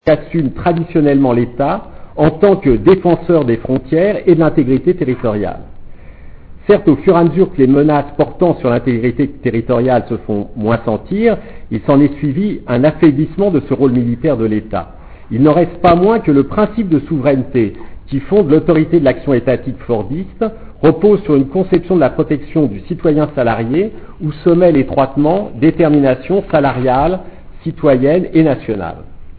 qu'assume traditionnellement l'État en tant que défenseur des frontières et de l'intégrité territoriale. Certes, au fur et à mesure que les menaces portant sur l'intégrité territoriale se font moins sentir, il s'en est suivi un affaiblissement de ce rôle militaire de l'État. Il n'en reste pas moins que le principe de souveraineté qui fonde l'autorité de l'action étatique fordiste repose sur une conception de la protection du citoyen salarié où se mêlent étroitement détermination salariale, citoyenne et nationale.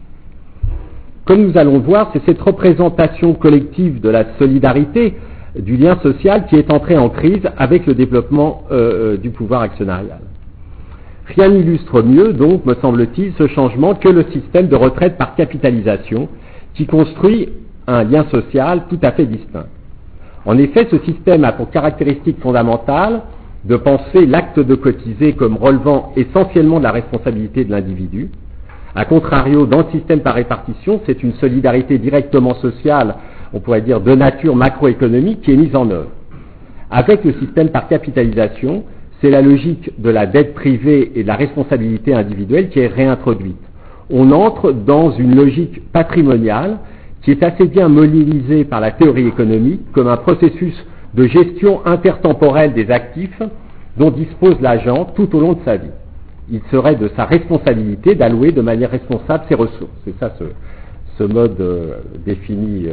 Comme nous allons le voir, c'est cette représentation collective de la solidarité, du lien social qui est entrée en crise avec le développement du pouvoir actionnarial. Rien n'illustre mieux, donc, me semble-t-il, ce changement que le système de retraite par capitalisation qui construit un lien social tout à fait distinct. En effet, ce système a pour caractéristique fondamentale de penser l'acte de cotiser comme relevant essentiellement de la responsabilité de l'individu. A contrario, dans le système par répartition, c'est une solidarité directement sociale, on pourrait dire de nature macroéconomique, qui est mise en œuvre. Avec le système par capitalisation, c'est la logique de la dette privée et de la responsabilité individuelle qui est réintroduite. On entre dans une logique patrimoniale qui est assez bien modélisée par la théorie économique comme un processus de gestion intertemporelle des actifs dont dispose l'agent tout au long de sa vie. Il serait de sa responsabilité d'allouer de manière responsable ses ressources. C'est ça ce mode défini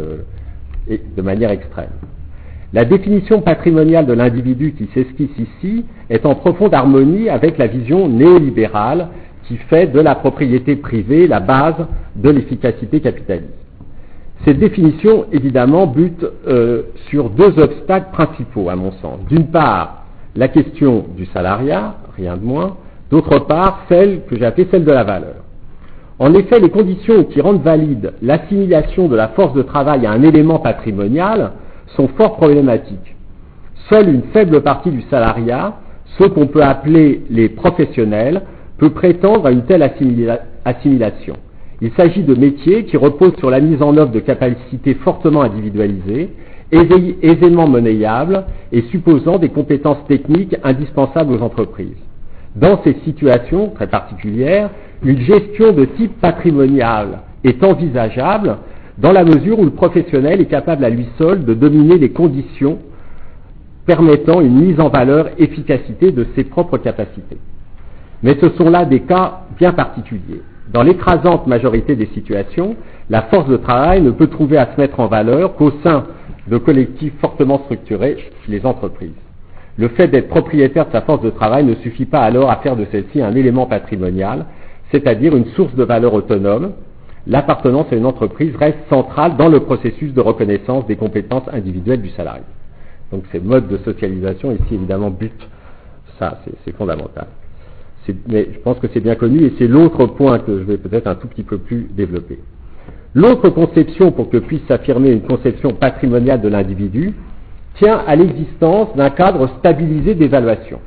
de manière extrême. La définition patrimoniale de l'individu qui s'esquisse ici est en profonde harmonie avec la vision néolibérale qui fait de la propriété privée la base de l'efficacité capitaliste. Cette définition, évidemment, bute sur deux obstacles principaux, à mon sens. D'une part, la question du salariat, rien de moins. D'autre part, celle que j'ai appelée celle de la valeur. En effet, les conditions qui rendent valide l'assimilation de la force de travail à un élément patrimonial sont fort problématiques. Seule une faible partie du salariat, ceux qu'on peut appeler les professionnels, peut prétendre à une telle assimilation. Il s'agit de métiers qui reposent sur la mise en œuvre de capacités fortement individualisées, aisément monnayables et supposant des compétences techniques indispensables aux entreprises. Dans ces situations très particulières, une gestion de type patrimonial est envisageable dans la mesure où le professionnel est capable à lui seul de dominer les conditions permettant une mise en valeur efficacité de ses propres capacités. Mais ce sont là des cas bien particuliers. Dans l'écrasante majorité des situations, la force de travail ne peut trouver à se mettre en valeur qu'au sein de collectifs fortement structurés, les entreprises. Le fait d'être propriétaire de sa force de travail ne suffit pas alors à faire de celle-ci un élément patrimonial, c'est-à-dire une source de valeur autonome. L'appartenance à une entreprise reste centrale dans le processus de reconnaissance des compétences individuelles du salarié. Donc ces modes de socialisation ici évidemment butent ça, c'est fondamental. Mais je pense que c'est bien connu et c'est l'autre point que je vais peut-être un tout petit peu plus développer. L'autre conception pour que puisse s'affirmer une conception patrimoniale de l'individu tient à l'existence d'un cadre stabilisé d'évaluation.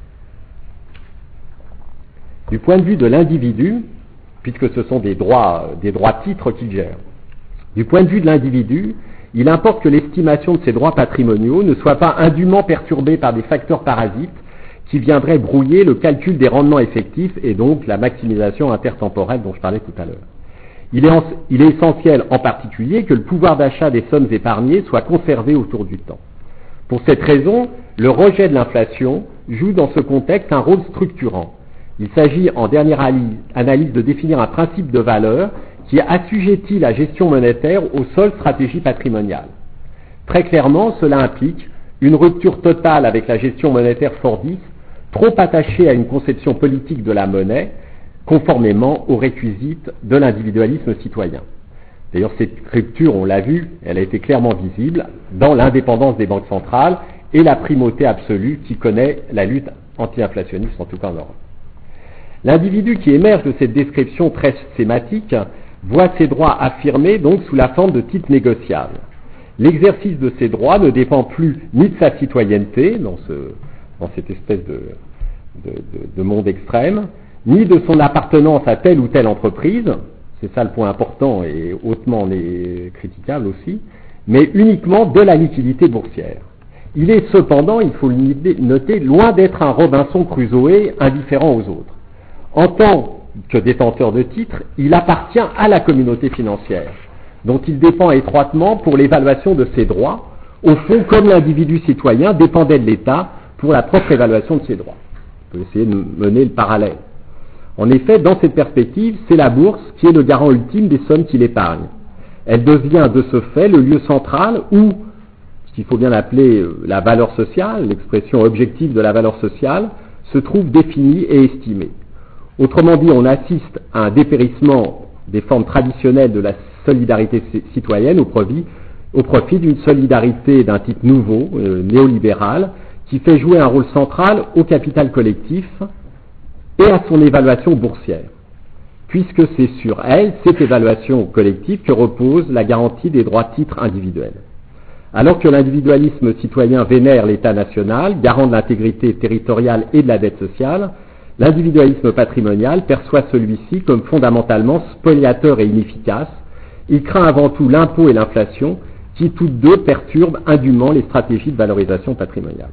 Du point de vue de l'individu, puisque ce sont des droits titres qu'il gère, du point de vue de l'individu, il importe que l'estimation de ses droits patrimoniaux ne soit pas indûment perturbée par des facteurs parasites qui viendraient brouiller le calcul des rendements effectifs et donc la maximisation intertemporelle dont je parlais tout à l'heure. Il est essentiel en particulier que le pouvoir d'achat des sommes épargnées soit conservé autour du temps. Pour cette raison, le rejet de l'inflation joue dans ce contexte un rôle structurant. Il s'agit en dernière analyse de définir un principe de valeur qui assujettit la gestion monétaire aux seules stratégies patrimoniales. Très clairement, cela implique une rupture totale avec la gestion monétaire fordiste, trop attachée à une conception politique de la monnaie, conformément aux réquisites de l'individualisme citoyen. D'ailleurs, cette rupture, on l'a vu, elle a été clairement visible dans l'indépendance des banques centrales et la primauté absolue qui connaît la lutte anti-inflationniste, en tout cas en Europe. L'individu qui émerge de cette description très schématique voit ses droits affirmés donc sous la forme de titres négociables. L'exercice de ces droits ne dépend plus ni de sa citoyenneté, dans cette espèce de monde extrême, ni de son appartenance à telle ou telle entreprise, c'est ça le point important et hautement critiquable aussi, mais uniquement de la liquidité boursière. Il est cependant, il faut le noter, loin d'être un Robinson Crusoe indifférent aux autres. En tant que détenteur de titres, il appartient à la communauté financière, dont il dépend étroitement pour l'évaluation de ses droits, au fond comme l'individu citoyen dépendait de l'État pour la propre évaluation de ses droits. On peut essayer de mener le parallèle. En effet, dans cette perspective, c'est la bourse qui est le garant ultime des sommes qu'il épargne. Elle devient de ce fait le lieu central où, ce qu'il faut bien appeler la valeur sociale, l'expression objective de la valeur sociale, se trouve définie et estimée. Autrement dit, on assiste à un dépérissement des formes traditionnelles de la solidarité citoyenne au profit d'une solidarité d'un type nouveau, néolibéral, qui fait jouer un rôle central au capital collectif et à son évaluation boursière, puisque c'est sur elle, cette évaluation collective, que repose la garantie des droits titres individuels. Alors que l'individualisme citoyen vénère l'État national, garant de l'intégrité territoriale et de la dette sociale, l'individualisme patrimonial perçoit celui-ci comme fondamentalement spoliateur et inefficace. Il craint avant tout l'impôt et l'inflation, qui toutes deux perturbent indûment les stratégies de valorisation patrimoniale.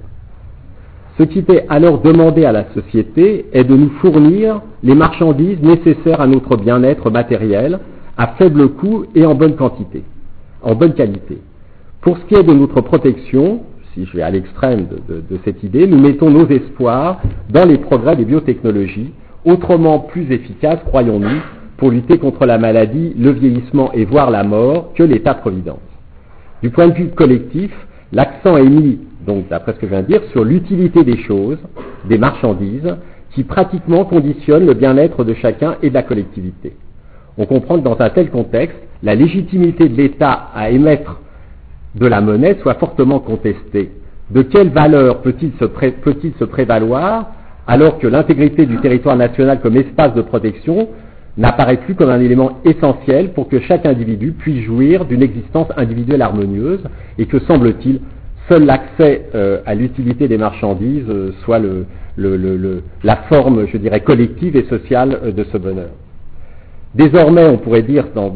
Ce qui est alors demandé à la société est de nous fournir les marchandises nécessaires à notre bien-être matériel, à faible coût et en bonne qualité, en bonne qualité. Pour ce qui est de notre protection, si je vais à l'extrême de cette idée, nous mettons nos espoirs dans les progrès des biotechnologies, autrement plus efficaces, croyons-nous, pour lutter contre la maladie, le vieillissement et voire la mort que l'État-providence. Du point de vue collectif, l'accent est mis, donc d'après ce que je viens de dire, sur l'utilité des choses, des marchandises, qui pratiquement conditionnent le bien-être de chacun et de la collectivité. On comprend que dans un tel contexte, la légitimité de l'État à émettre de la monnaie soit fortement contestée. De quelle valeur peut-il se prévaloir alors que l'intégrité du territoire national comme espace de protection n'apparaît plus comme un élément essentiel pour que chaque individu puisse jouir d'une existence individuelle harmonieuse et que, semble-t-il, seul l'accès à l'utilité des marchandises soit la forme, je dirais, collective et sociale de ce bonheur. Désormais, on pourrait dire dans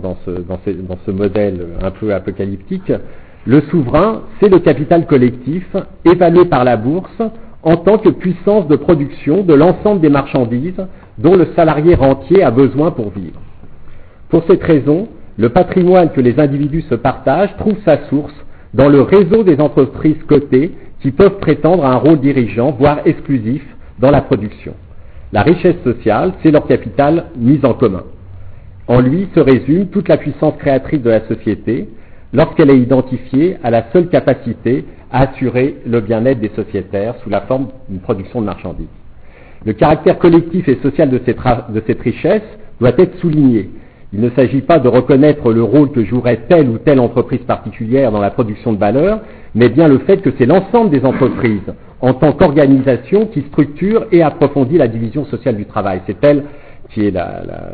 ce modèle un peu apocalyptique, le souverain, c'est le capital collectif évalué par la bourse en tant que puissance de production de l'ensemble des marchandises dont le salarié rentier a besoin pour vivre. Pour cette raison, le patrimoine que les individus se partagent trouve sa source dans le réseau des entreprises cotées qui peuvent prétendre à un rôle dirigeant, voire exclusif, dans la production. La richesse sociale, c'est leur capital mis en commun. En lui se résume toute la puissance créatrice de la société lorsqu'elle est identifiée à la seule capacité à assurer le bien-être des sociétaires sous la forme d'une production de marchandises. Le caractère collectif et social de cette richesse doit être souligné. Il ne s'agit pas de reconnaître le rôle que jouerait telle ou telle entreprise particulière dans la production de valeur, mais bien le fait que c'est l'ensemble des entreprises, en tant qu'organisation, qui structure et approfondit la division sociale du travail. C'est elle qui est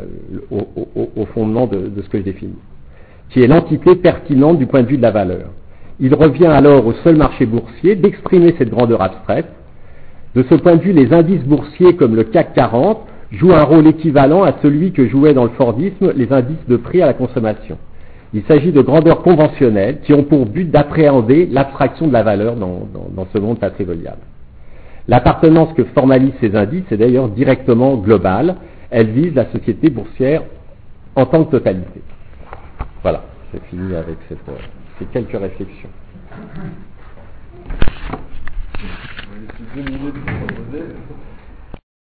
au fondement de ce que je définis, qui est l'entité pertinente du point de vue de la valeur. Il revient alors au seul marché boursier d'exprimer cette grandeur abstraite. De ce point de vue, les indices boursiers comme le CAC 40 jouent un rôle équivalent à celui que jouaient dans le Fordisme les indices de prix à la consommation. Il s'agit de grandeurs conventionnelles qui ont pour but d'appréhender l'abstraction de la valeur dans ce monde patrimonial. L'appartenance que formalisent ces indices est d'ailleurs directement globale. Elle vise la société boursière en tant que totalité. Voilà, j'ai fini avec ces quelques réflexions. On va laisser 2 minutes pour poser.